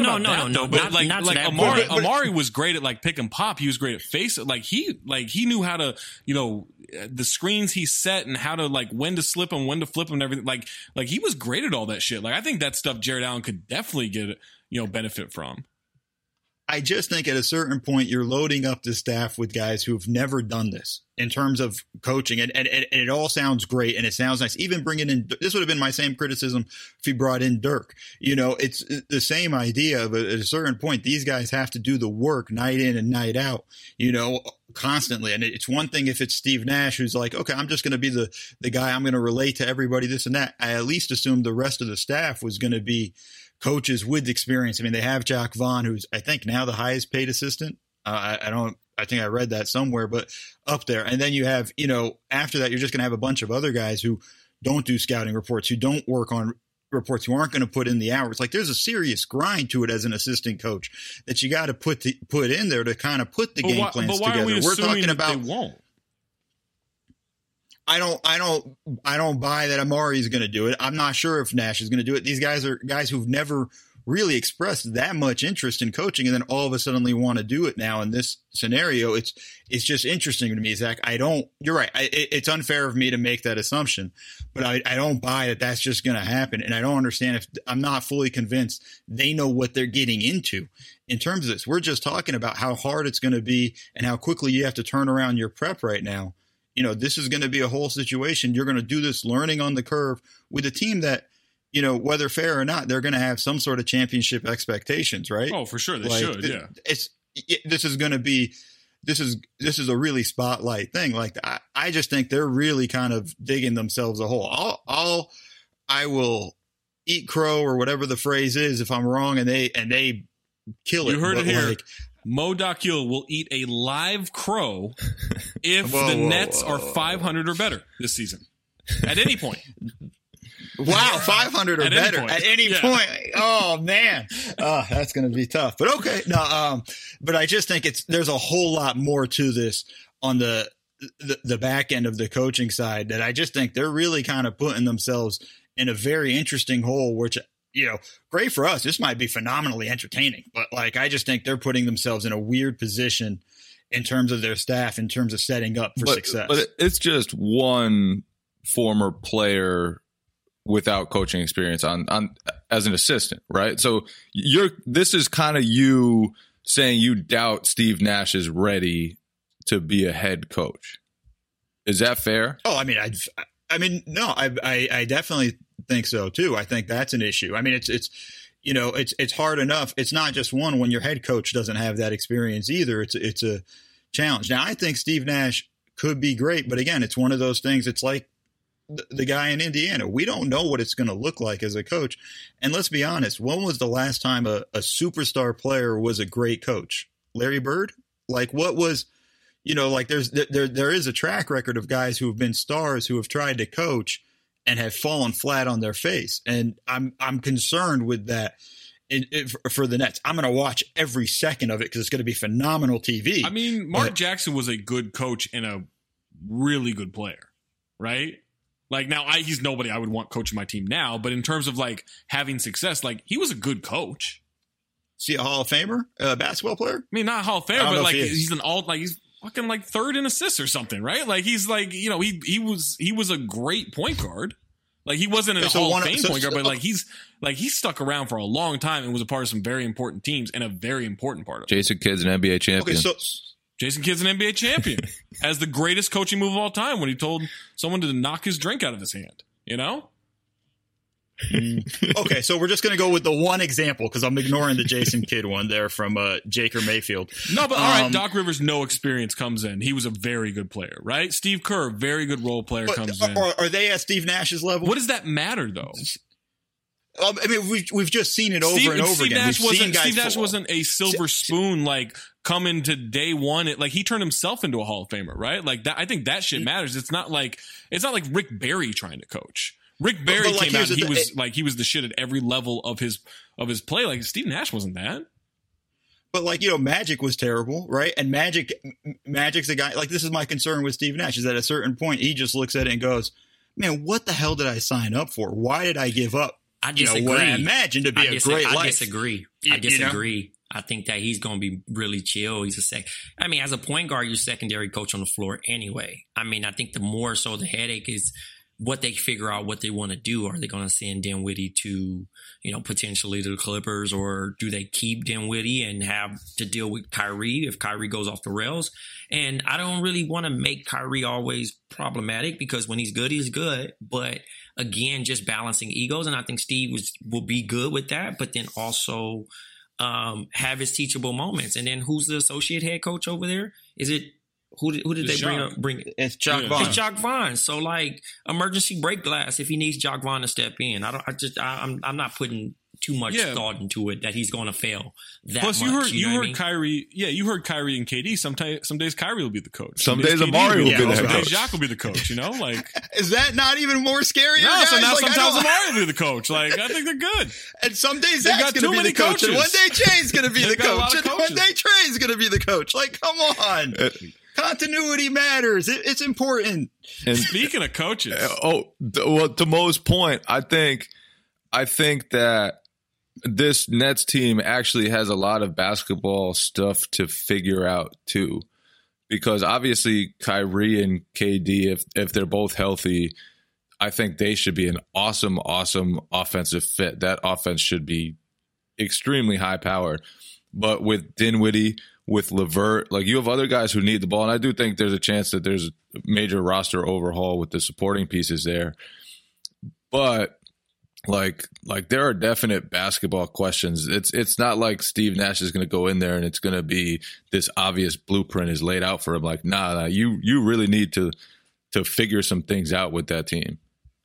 But Amari was great at like pick and pop. He was great at face. He knew how to, the screens he set and how to like when to slip them, when to flip them, and everything. Like he was great at all that shit. Like I think that stuff Jared Allen could definitely get benefit from.
I just think at a certain point you're loading up the staff with guys who have never done this in terms of coaching, and it all sounds great and it sounds nice. Even bringing in, this would have been my same criticism if he brought in Dirk. It's the same idea, but at a certain point these guys have to do the work night in and night out, constantly. And it's one thing if it's Steve Nash who's like, okay, I'm just going to be the guy, I'm going to relate to everybody, this and that. I at least assumed the rest of the staff was going to be coaches with experience. I mean, they have Jacque Vaughn, who's I think now the highest paid assistant. I think I read that somewhere, but up there. And then you have, after that, you're just going to have a bunch of other guys who don't do scouting reports, who don't work on reports, who aren't going to put in the hours. Like there's a serious grind to it as an assistant coach that you got to put in there to kind of put the game plans together.
We're talking about they won't.
I don't buy that Amari is going to do it. I'm not sure if Nash is going to do it. These guys are guys who've never really expressed that much interest in coaching, and then all of a sudden want to do it now in this scenario. It's just interesting to me, Zach. You're right. It's unfair of me to make that assumption, but I don't buy that that's just going to happen. And I don't understand I'm not fully convinced they know what they're getting into in terms of this. We're just talking about how hard it's going to be and how quickly you have to turn around your prep right now. This is going to be a whole situation. You're going to do this learning on the curve with a team that, whether fair or not, they're going to have some sort of championship expectations, right?
Oh, for sure. They should. Yeah.
This is a really spotlight thing. Like, I just think they're really kind of digging themselves a hole. I will eat crow or whatever the phrase is if I'm wrong and they kill it.
You heard it here. Mo Dakhil will eat a live crow if the Nets are 500 or better this season. At any point.
Wow, 500 or better at any point. Oh man, that's going to be tough. But okay, no. But I just think there's a whole lot more to this on the back end of the coaching side that I just think they're really kind of putting themselves in a very interesting hole. Which great for us. This might be phenomenally entertaining, but I just think they're putting themselves in a weird position in terms of their staff, in terms of setting up for success.
But it's just one former player without coaching experience on as an assistant, right? So this is kind of you saying you doubt Steve Nash is ready to be a head coach. Is that fair?
Oh, no, I definitely think so too. I think that's an issue. I mean, it's hard enough. It's not just one when your head coach doesn't have that experience either. It's a challenge. Now, I think Steve Nash could be great, but again, it's one of those things. It's like the guy in Indiana. We don't know what it's going to look like as a coach. And let's be honest, when was the last time a superstar player was a great coach? Larry Bird? What was, there is a track record of guys who have been stars who have tried to coach and have fallen flat on their face. And I'm concerned with that for the Nets. I'm going to watch every second of it because it's going to be phenomenal TV.
I mean, Mark Jackson was a good coach and a really good player, right? Now he's nobody I would want coaching my team now, but in terms of having success, he was a good coach.
See, a Hall of Famer, basketball player?
I mean, not a Hall of Famer, but he's an he's fucking third in assists or something, right? He was a great point guard. He wasn't a Hall of Fame point guard, but he's stuck around for a long time and was a part of some very important teams and a very important part of it.
Jason Kidd's an NBA champion.
Okay,
Jason Kidd's an NBA champion. As the greatest coaching move of all time when he told someone to knock his drink out of his hand,
Okay, so we're just going to go with the one example because I'm ignoring the Jason Kidd one there from Jaker Mayfield.
No, but all right, Doc Rivers, no experience comes in. He was a very good player, right? Steve Kerr, very good role player comes in.
Are they at Steve Nash's level?
What does that matter, though?
I mean, we've just seen it over and over again.
Steve Nash wasn't a silver spoon coming to day one. He turned himself into a Hall of Famer, right? I think that shit matters. It's not like Rick Barry trying to coach. Rick Barry came out and he was the shit at every level of his play. Steve Nash wasn't that.
But Magic was terrible, right? And Magic's a guy. This is my concern with Steve Nash is at a certain point he just looks at it and goes, "Man, what the hell did I sign up for? Why did I give up?"
I disagree.
What I imagined to be a great life.
I disagree. I think that he's going to be really chill. He's as a point guard, you're secondary coach on the floor anyway. I think the more so the headache is what they figure out what they want to do. Are they going to send Dinwiddie to, potentially to the Clippers, or do they keep Dinwiddie and have to deal with Kyrie if Kyrie goes off the rails? And I don't really want to make Kyrie always problematic because when he's good, he's good. But again, just balancing egos. And I think Steve will be good with that, but then also have his teachable moments. And then who's the associate head coach over there? Is it who did they bring?
It's Jacque Vaughn.
It's Jacque Vaughn. So emergency break glass if he needs Jacque Vaughn to step in. I'm not putting too much thought into it that he's going to fail that
Plus,
much.
you heard Kyrie. Yeah, you heard Kyrie and KD. Some days Kyrie will be the coach.
Some days Amari will be the head coach.
Some days Jacque will be the coach.
Is that not even more scary?
No, so now sometimes Amari will be the coach. I think they're good.
And some days Zach's going to be the coach. And one day Jay's going to be the coach. And one day Trey's going to be the coach. Come on. Continuity matters. It's important.
And speaking of coaches,
to Mo's point, I think that this Nets team actually has a lot of basketball stuff to figure out too, because obviously Kyrie and KD, if they're both healthy, I think they should be an awesome offensive fit. That offense should be extremely high powered. But with Dinwiddie, with LeVert, like, you have other guys who need the ball, and I do think there's a chance that there's a major roster overhaul with the supporting pieces there. But like there are definite basketball questions. It's not like Steve Nash is going to go in there and it's going to be this obvious blueprint is laid out for him. Like, nah, you really need to figure some things out with that team.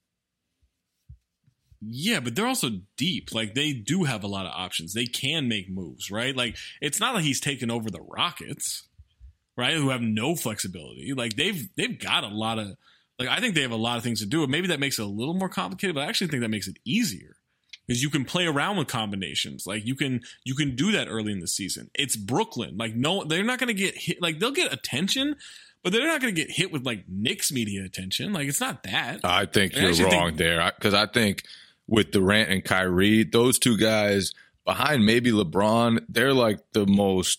Yeah, but they're also deep. Like, they do have a lot of options. They can make moves, right? Like, it's not like he's taken over the Rockets, right, who have no flexibility. Like, they've got a lot of, like, I think they have a lot of things to do. Maybe that makes it a little more complicated, but I actually think that makes it easier because you can play around with combinations. Like, you can do that early in the season. It's Brooklyn. Like, no, they're not going to get hit. Like, they'll get attention, but they're not going to get hit with, like, Knicks media attention. Like, it's not that.
I think you're wrong there, because I think with Durant and Kyrie, those two guys behind maybe LeBron, they're like the most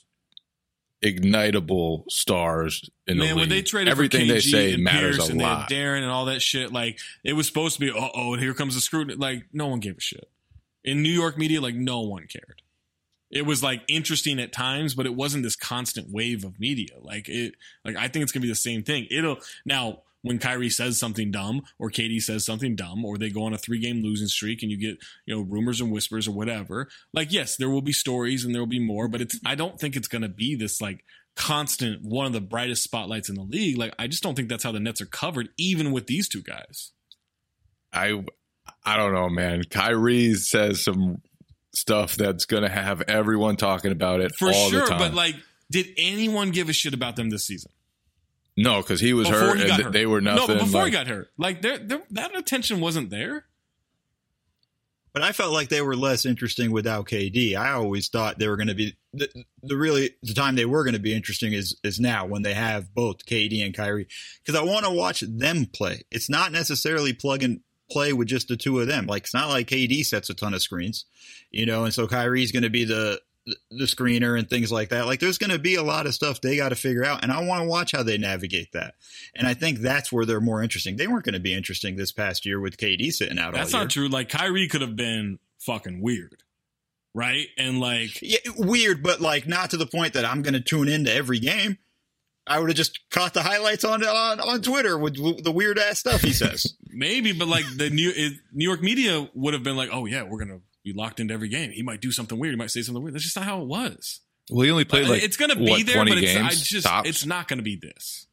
ignitable stars in the league.
When they traded
everything
for KG
they say
and
matters
Pierce
a
and
lot.
They had Darren and all that shit. Like, it was supposed to be, and here comes the scrutiny. Like, no one gave a shit. In New York media, like, no one cared. It was like interesting at times, but it wasn't this constant wave of media. Like, I think it's gonna be the same thing. Now, when Kyrie says something dumb or KD says something dumb or they go on a 3-game losing streak and you get, rumors and whispers or whatever, like, yes, there will be stories and there will be more, but I don't think it's going to be this like constant, one of the brightest spotlights in the league. Like, I just don't think that's how the Nets are covered, even with these two guys.
I don't know, man. Kyrie says some stuff that's going to have everyone talking about it
for
all
sure,
the time.
but like, did anyone give a shit about them this season?
No, because he was hurt and they were nothing.
No, but before he got hurt. Like, that attention wasn't there.
But I felt like they were less interesting without KD. I always thought they were going to be the time they were going to be interesting is now when they have both KD and Kyrie, because I want to watch them play. It's not necessarily plug and play with just the two of them. Like, it's not like KD sets a ton of screens, and so Kyrie's going to be the screener and things like that. Like, there's going to be a lot of stuff they got to figure out, and I want to watch how they navigate that. And I think that's where they're more interesting. They weren't going to be interesting this past year with KD sitting out all year.
That's not true. Like, Kyrie could have been fucking weird, right? And like,
yeah, weird, but like not to the point that I'm going to tune into every game. I would have just caught the highlights on Twitter with the weird ass stuff he says.
Maybe, but like the New York media would have been like, oh yeah, we're going to be locked into every game. He might do something weird. He might say something weird. That's just not how it was.
Well, he only played like,
it's going to be there, but
games,
it's not going to be this.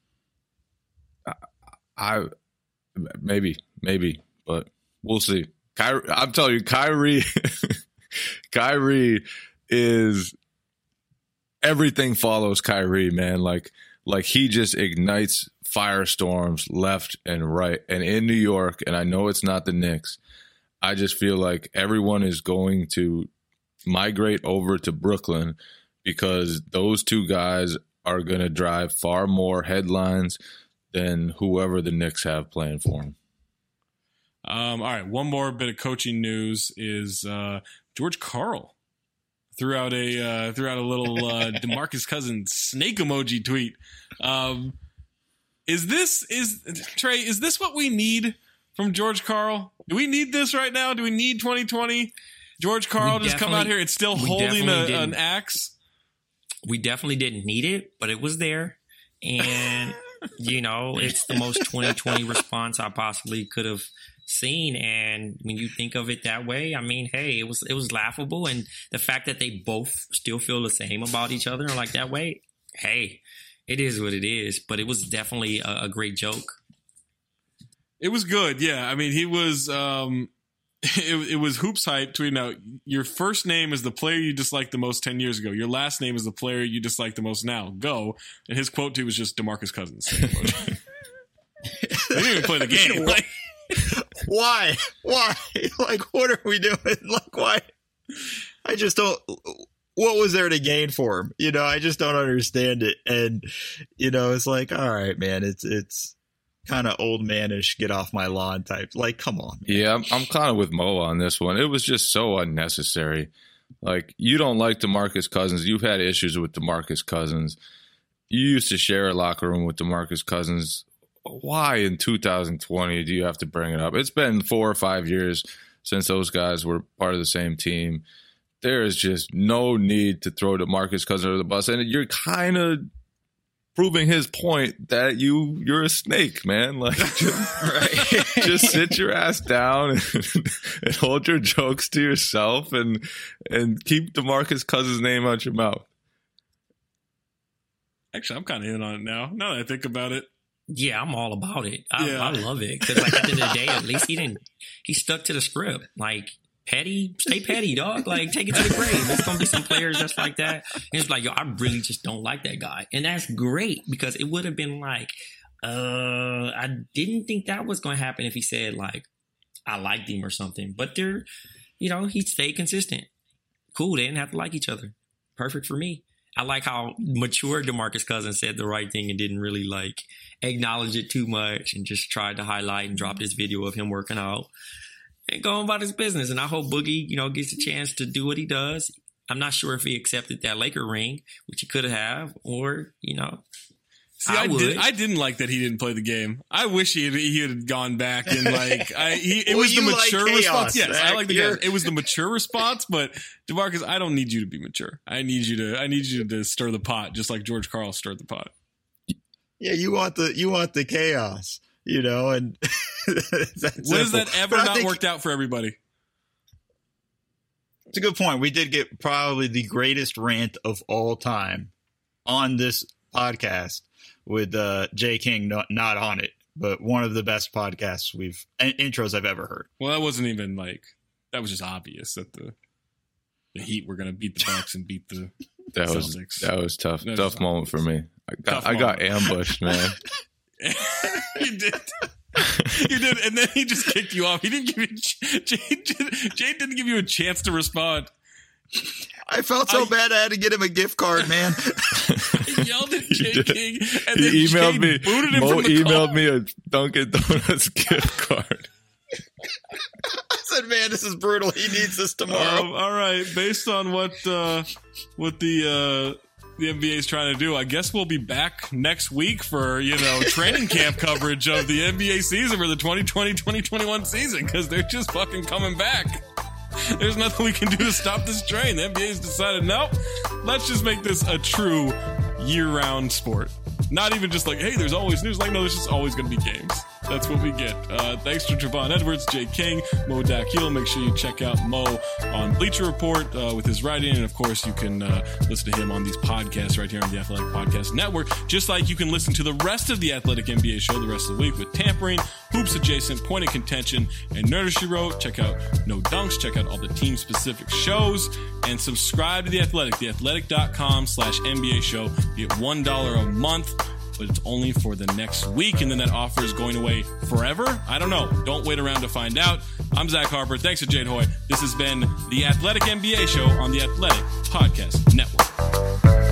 Maybe, but we'll see. I'm telling you, Kyrie is everything follows Kyrie, man. Like he just ignites firestorms left and right. And in New York, and I know it's not the Knicks, I just feel like everyone is going to migrate over to Brooklyn because those two guys are going to drive far more headlines than whoever the Knicks have playing for them.
All right, one more bit of coaching news is George Karl threw out a little DeMarcus Cousins snake emoji tweet. Is this what we need from George Karl? Do we need this right now? Do we need 2020? George Karl just come out here. It's still holding an axe.
We definitely didn't need it, but it was there. And, it's the most 2020 response I possibly could have seen. And when you think of it that way, I mean, hey, it was laughable. And the fact that they both still feel the same about each other like that way, hey, it is what it is. But it was definitely a great joke.
It was good, yeah. I mean, he was it was Hoops Hype tweeting out, your first name is the player you disliked the most 10 years ago. Your last name is the player you dislike the most now. Go. And his quote to was just DeMarcus Cousins. They didn't even play the game. Like,
why? Like, what are we doing? Like, why? I just don't. what was there to gain for him? You know, I just don't understand it. And, you know, it's like, all right, man, it's kind of old manish, get off my lawn type. Like, come on, man.
Yeah, I'm kind of with Mo on this one. It was just so unnecessary. Like, you don't like DeMarcus Cousins. You've had issues with DeMarcus Cousins. You used to share a locker room with DeMarcus Cousins. Why in 2020 do you have to bring it up? It's been 4 or 5 years since those guys were part of the same team. There is just no need to throw DeMarcus Cousins under the bus. And you're kind of proving his point that you're a snake, man. Like, just sit your ass down and hold your jokes to yourself and keep DeMarcus Cousins' name out your mouth.
Actually, I'm kind of in on it now that I think about it.
Yeah, I'm all about it. I love it. Because, like, at the end of the day, at least he stuck to the script. Like, petty, stay petty, dog. Like, take it to the grave. There's going to be some players just like that. And it's like, yo, I really just don't like that guy. And that's great because it would have been like, I didn't think that was going to happen if he said, like, I liked him or something. But he stayed consistent. Cool, they didn't have to like each other. Perfect for me. I like how mature DeMarcus Cousins said the right thing and didn't really, like, acknowledge it too much and just tried to highlight and drop this video of him working out and going about his business. And I hope Boogie, gets a chance to do what he does. I'm not sure if he accepted that Laker ring, which he could have, or,
See, I didn't like that he didn't play the game. I wish he had gone back and it was the mature response. Yes, I like the game. It was the mature response, but DeMarcus, I don't need you to be mature. I need you to stir the pot, just like George Karl stirred the pot.
Yeah, you want the chaos, and
when has that ever not worked out for everybody?
It's a good point. We did get probably the greatest rant of all time on this podcast. With Jay King not on it, but one of the best podcasts intros I've ever heard.
Well, that wasn't even that was just obvious that the Heat were going to beat the Bucks and beat the Celtics.
That was tough. Tough moment for me. I got ambushed, man.
You did. You did, and then he just kicked you off. He didn't give you Jay didn't give you a chance to respond.
I felt so bad I had to get him a gift card, man.
He yelled at Jay King, and then
he emailed
Jay
me.
booted him
Mo
from the
emailed
call.
me a Dunkin' Donuts gift card.
I said, man, this is brutal. He needs this tomorrow.
All right, based on what the NBA is trying to do, I guess we'll be back next week for, training camp coverage of the NBA season for the 2020-2021 season, because they're just fucking coming back. There's nothing we can do to stop this train. The NBA's decided, nope, let's just make this a true year-round sport. Not even just like, hey, there's always news. Like, no, there's just always going to be games. That's what we get. Thanks to Trevon Edwards, Jay King, Mo Dakhil. Make sure you check out Mo on Bleacher Report with his writing. And, of course, you can listen to him on these podcasts right here on the Athletic Podcast Network. Just like you can listen to the rest of the Athletic NBA show the rest of the week with Tampering, Hoops Adjacent, Point of Contention, and Nerder She Wrote. Check out No Dunks. Check out all the team-specific shows. And subscribe to The Athletic, theathletic.com/NBA show. You get $1 a month. But it's only for the next week, and then that offer is going away forever? I don't know. Don't wait around to find out. I'm Zach Harper. Thanks to Jade Hoy. This has been the Athletic NBA Show on the Athletic Podcast Network.